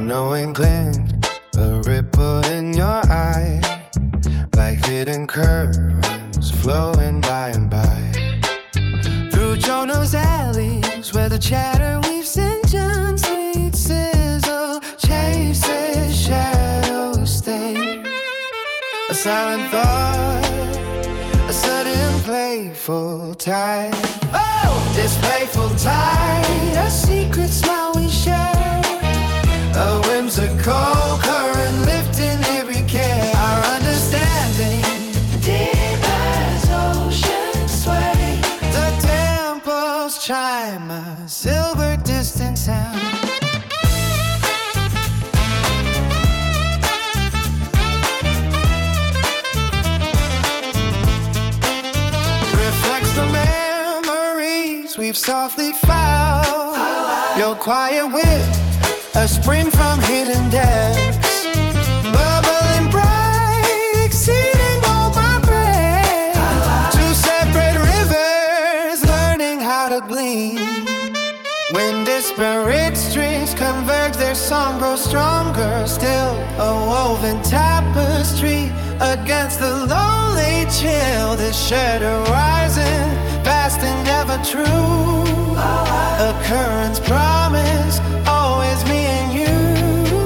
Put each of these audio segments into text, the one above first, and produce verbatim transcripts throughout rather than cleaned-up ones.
unknowing glint, a ripple in your eye, like hidden currents flowing by and by. Through Jonah's alleys, where the chatter weaves engines, sweet sizzle chases shadows stay. A silent thought, a sudden playful tide. Oh, this playful tide, a secret smile we share, a whimsical current lifting every care. Our understanding, deep as ocean sway. The temples chime a silver distant sound. Reflects the memories we've softly found. Your quiet wit, a spring from hidden depths, bubbling bright, exceeding all my breath. Two separate rivers, learning how to gleam. When disparate strings converge, their song grows stronger. Still a woven tapestry against the lonely chill. This shadow rising, fast and ever true. A current's promise, always me and you.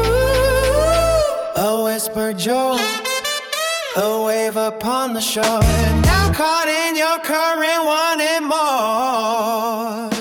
A whispered joy, a wave upon the shore, and I'm caught in your current, wanting more.